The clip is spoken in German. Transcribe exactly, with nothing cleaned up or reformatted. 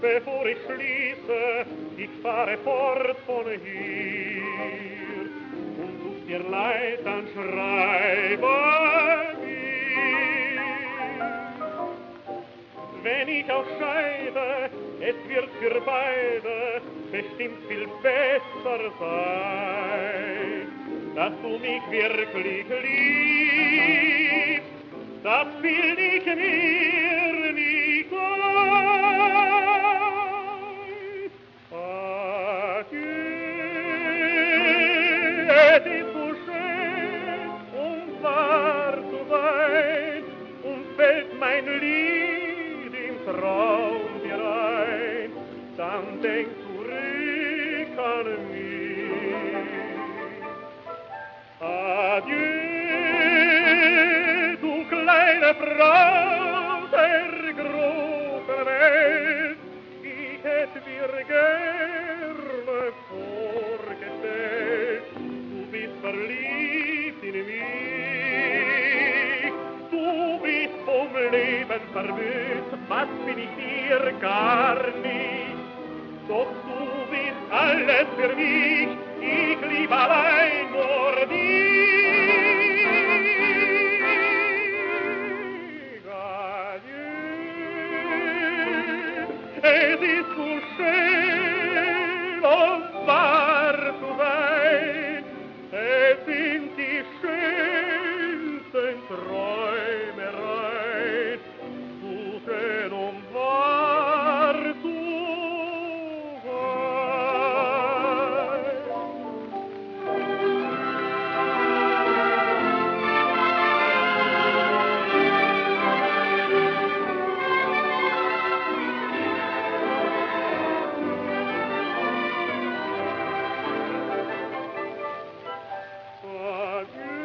bevor ich schließe, ich fahre fort von hier. Und tut dir leid, dann schreibe mir. Wenn ich auch scheide, es wird für beide bestimmt viel besser sein, dass du mich wirklich liebst, das will ich mir nicht ein. Adieu, es ist so schön und wahr zu sein, und fällt mein Lied im Traum dir ein, dann denk zurück an mich. Adieu, du kleine Frau der großen Welt, ich hätte mir gerne vorgestellt, du bist verliebt in mich, du bist vom Leben verwöhnt, was bin ich dir gar nicht, doch du bist alles für mich, ich lieb allein nur dich. Adieu, es ist so schön und wahr zu sein, es sind die schönsten Träumereien, so schön und wahr zu sein. Adieu.